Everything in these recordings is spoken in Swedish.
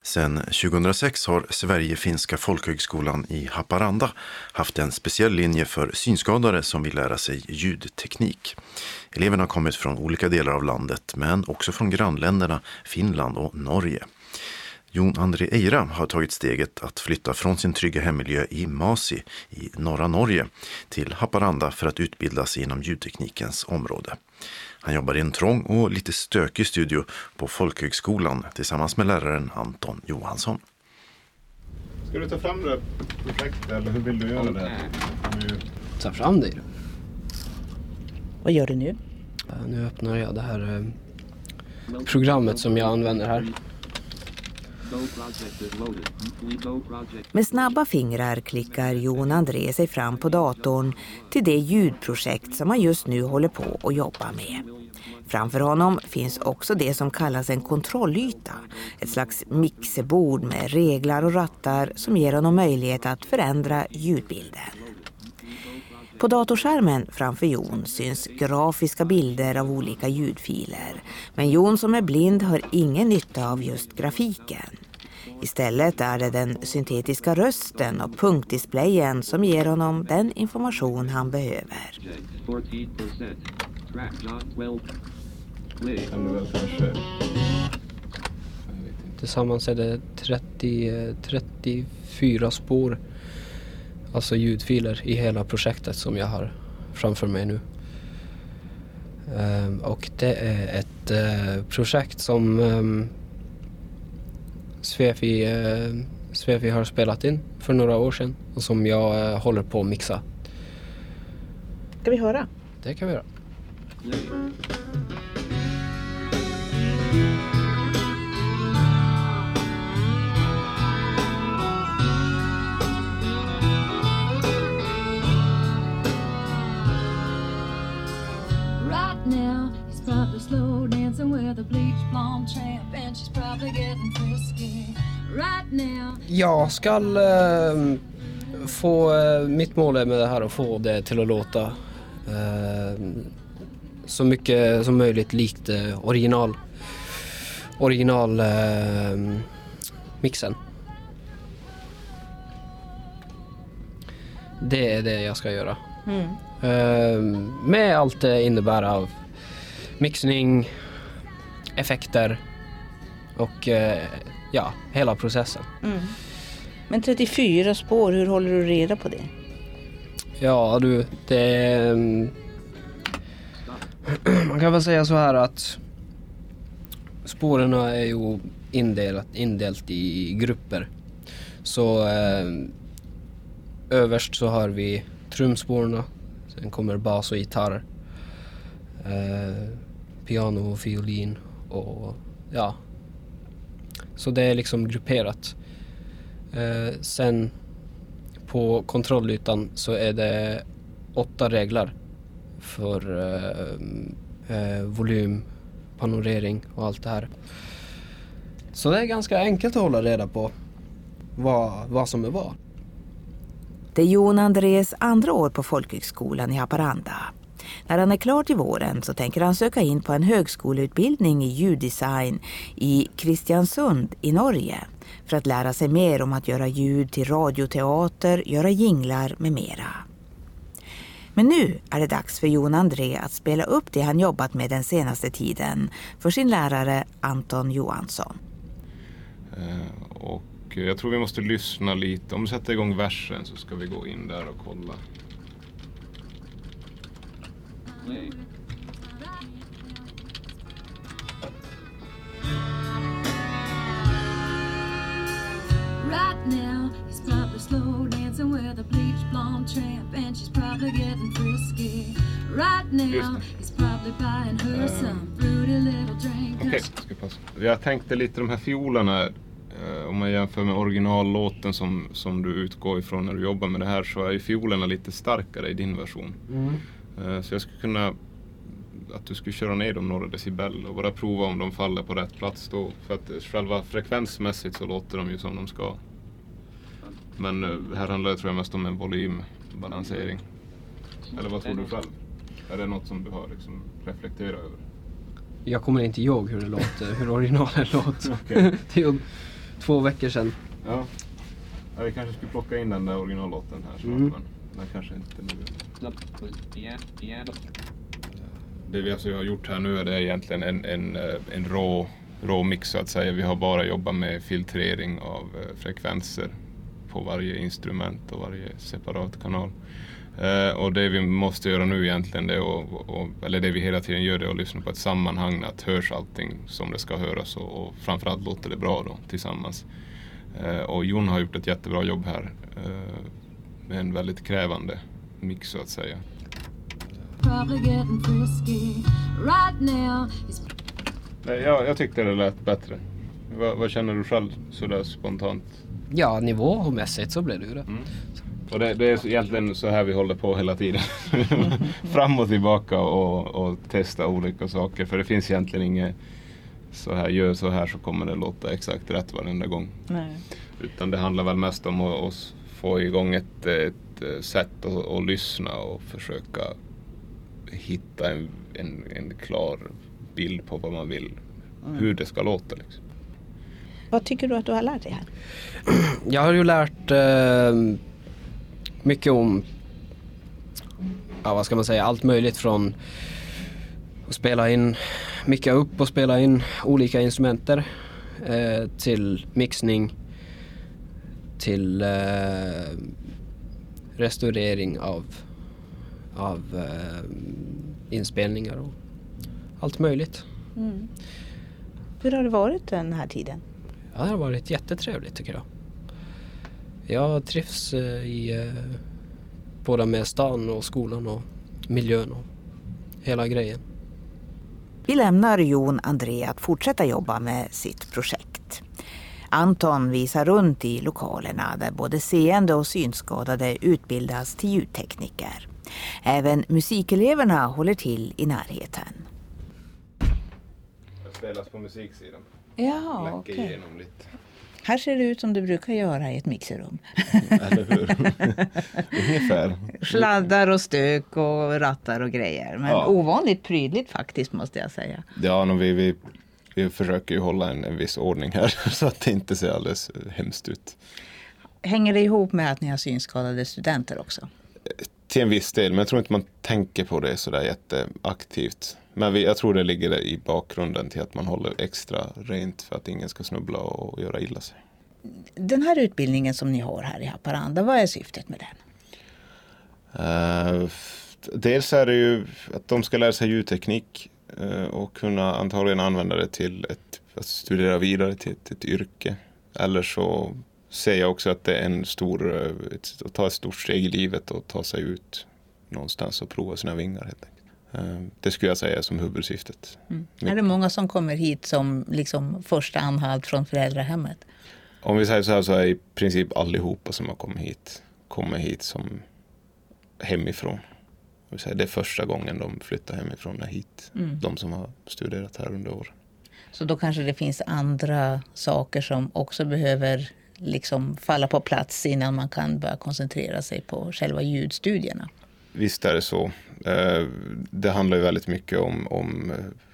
Sedan 2006 har Sverige-finska folkhögskolan i Haparanda haft en speciell linje för synskadade som vill lära sig ljudteknik. Eleverna har kommit från olika delar av landet men också från grannländerna Finland och Norge. Jon André Eira har tagit steget att flytta från sin trygga hemmiljö i Masi i norra Norge till Haparanda för att utbildas inom ljudteknikens område. Han jobbar i en trång och lite stökig studio på folkhögskolan tillsammans med läraren Anton Johansson. Ska du ta fram det projektet eller hur vill du göra det? Ta fram det. Vad gör du nu? Nu öppnar jag det här programmet som jag använder här. Med snabba fingrar klickar Jon André sig fram på datorn till det ljudprojekt som han just nu håller på att jobba med. Framför honom finns också det som kallas en kontrollyta, ett slags mixerbord med reglar och rattar som ger honom möjlighet att förändra ljudbilden. På datorskärmen framför Jon syns grafiska bilder av olika ljudfiler, men Jon som är blind har ingen nytta av just grafiken. Istället är det den syntetiska rösten och punktdisplayen som ger honom den information han behöver. Tillsammans är det 34 spår, alltså ljudfiler i hela projektet som jag har framför mig nu. Och det är ett projekt som Svefi har spelat in för några år sedan och som jag håller på att mixa. Ska vi höra? Det kan vi göra. Right now, he's probably slow dancing with a bleach blonde tramp, and she's probably getting frisky. Right now. Jag ska få mitt mål är med det här att få det till att låta så mycket som möjligt likt original mixen. Det är det jag ska göra. Med allt det innebär av mixning, effekter och ja, hela processen. Men 34 spår, hur håller du reda på det? Ja du, det man kan väl säga så här att spåren är ju indelt i grupper. Så överst så har vi trumspårna, sen kommer bas och gitarr, piano och fiolin och ja. Så det är liksom grupperat. Sen på kontrollytan så är det 8 regler för volym, panorering och allt det här. Så det är ganska enkelt att hålla reda på vad som är vad. Det är Jon Andrés andra år på folkhögskolan i Haparanda. När han är klar till våren så tänker han söka in på en högskoleutbildning i ljuddesign i Kristiansund i Norge för att lära sig mer om att göra ljud till radioteater, göra jinglar med mera. Men nu är det dags för Jon André att spela upp det han jobbat med den senaste tiden för sin lärare Anton Johansson. Och jag tror vi måste lyssna lite. Om vi sätter igång versen så ska vi gå in där och kolla. Right now, he's probably slow dancing with a bleach blonde tramp, and she's probably getting frisky. Right now, he's probably buying her some fruity little drink. Okej, ska passa. Jag tänkte lite de här fiolerna, om man jämför med originallåten som du utgår ifrån när du jobbar med det här, så är ju fiolerna lite starkare i din version. Så jag skulle kunna att du skulle köra ner dem några decibel och bara prova om de faller på rätt plats då. För att själva frekvensmässigt så låter de ju som de ska. Men här handlar det tror jag mest om en volymbalansering. Eller vad tror du själv? Är det något som du har liksom reflekterat över? Jag kommer inte ihåg hur det låter, hur originalen låter. Okay. 2 veckor sedan. Ja. Vi kanske skulle plocka in den där originallåten här snart, men kanske inte nu. Det vi alltså har gjort här nu är det egentligen en rå mix så att säga. Vi har bara jobbat med filtrering av frekvenser på varje instrument och varje separat kanal. Och det vi måste göra nu egentligen det eller det vi hela tiden gör, det är att lyssna på ett sammanhang, att hörs allting som det ska höras och framförallt låter det bra då tillsammans. Och Jon har gjort ett jättebra jobb här med en väldigt krävande mix så att säga. Jag tyckte det lät bättre. Vad känner du själv sådär spontant? Ja, nivåmässigt så blev det ju det. Och det är egentligen så här vi håller på hela tiden. Fram och tillbaka och testa olika saker. För det finns egentligen inget så här, gör så här så kommer det låta exakt rätt varenda gång. Nej. Utan det handlar väl mest om att få igång ett sätt att lyssna och försöka hitta en klar bild på vad man vill. Hur det ska låta liksom. Vad tycker du att du har lärt dig här? Jag har ju lärt mycket om vad ska man säga, allt möjligt från att spela in, micka upp och spela in olika instrumenter till mixning, till restaurering av inspelningar och allt möjligt. Hur har det varit den här tiden? Ja, det har varit jättetrevligt tycker jag. Jag trivs både med stan och skolan och miljön och hela grejen. Vi lämnar Jon André att fortsätta jobba med sitt projekt. Anton visar runt i lokalerna där både seende och synskadade utbildas till ljudtekniker. Även musikeleverna håller till i närheten. Jag spelas på musiksidan. Ja, okej. Igenom lite. Här ser det ut som det brukar göra i ett mixerrum. Eller hur? Ungefär. Sladdar och stök och rattar och grejer. Men ovanligt prydligt faktiskt måste jag säga. Ja, vi försöker ju hålla en viss ordning här så att det inte ser alldeles hemskt ut. Hänger det ihop med att ni har synskadade studenter också? Till en viss del, men jag tror inte man tänker på det sådär jätteaktivt. Men jag tror det ligger i bakgrunden till att man håller extra rent för att ingen ska snubbla och göra illa sig. Den här utbildningen som ni har här i Haparanda, vad är syftet med den? Dels är det ju att de ska lära sig ljudteknik och kunna antagligen använda det till att studera vidare till ett yrke. Eller så ser jag också att det är att ta ett stort steg i livet och ta sig ut någonstans och prova sina vingar helt enkelt. Det skulle jag säga som huvudsyftet. Är det många som kommer hit som liksom första anhalt från föräldrahemmet? Om vi säger så här så är i princip allihopa som har kommer hit som hemifrån. Det är första gången de flyttar hemifrån hit. De som har studerat här under åren. Så då kanske det finns andra saker som också behöver liksom falla på plats innan man kan börja koncentrera sig på själva ljudstudierna. Visst är det så. Det handlar ju väldigt mycket om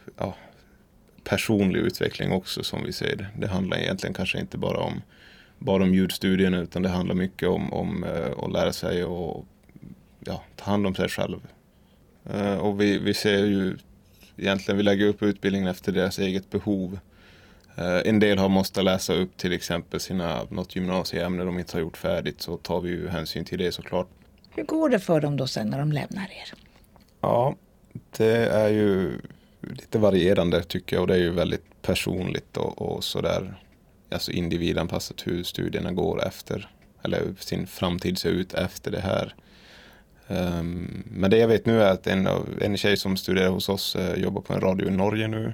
personlig utveckling också som vi ser det. Det handlar egentligen kanske inte bara om ljudstudierna utan det handlar mycket om att lära sig och ta hand om sig själv. Och vi ser ju egentligen, vi lägger upp utbildningen efter deras eget behov. En del har måste läsa upp till exempel något gymnasieämne de inte har gjort färdigt, så tar vi ju hänsyn till det såklart. Hur går det för dem då sen när de lämnar er? Ja, det är ju lite varierande tycker jag och det är ju väldigt personligt och sådär. Alltså individanpassat hur studierna går efter, eller sin framtid ser ut efter det här. Men det jag vet nu är att en tjej som studerar hos oss jobbar på en radio i Norge nu.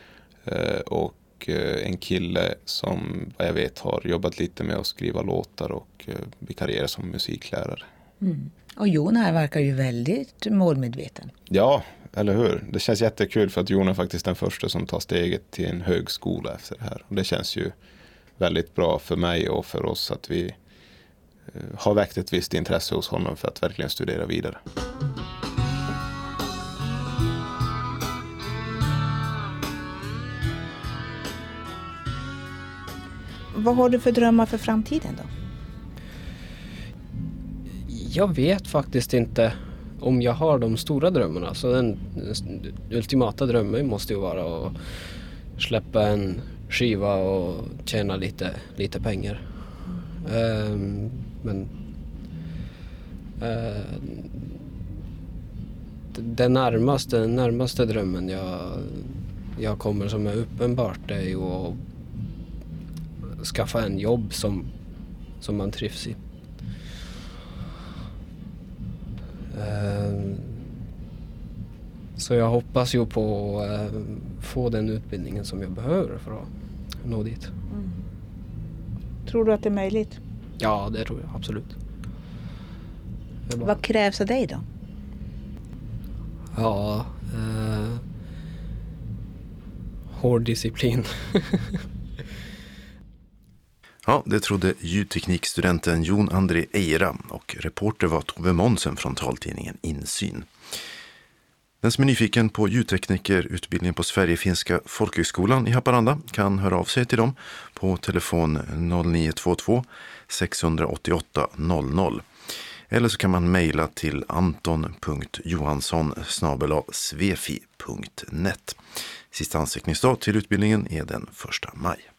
Och en kille som vad jag vet har jobbat lite med att skriva låtar och vikarierar som musiklärare. Och Jon här verkar ju väldigt målmedveten. Ja, eller hur? Det känns jättekul för att Jon är faktiskt den första som tar steget till en högskola efter det här. Och det känns ju väldigt bra för mig och för oss att vi har väckt ett visst intresse hos honom för att verkligen studera vidare. Vad har du för drömmar för framtiden då? Jag vet faktiskt inte om jag har de stora drömmarna. Så den ultimata drömmen måste ju vara att släppa en skiva och tjäna lite pengar. Men den närmaste drömmen jag kommer som är uppenbart är ju att skaffa en jobb som man trivs i. Så jag hoppas ju på att få den utbildningen som jag behöver för att nå dit. Mm. Tror du att det är möjligt? Ja, det tror jag absolut. Vad krävs av dig då? Ja, hård disciplin. Ja, det trodde ljudteknikstudenten Jon André Eira och reporter var Tove Monsen från taltidningen Insyn. Den som är nyfiken på ljudteknikerutbildningen på Sverigefinska folkhögskolan i Haparanda kan höra av sig till dem på telefon 0922 688 00. Eller så kan man mejla till anton.johansson@svefi.net. Sista ansökningsdag till utbildningen är den 1 maj.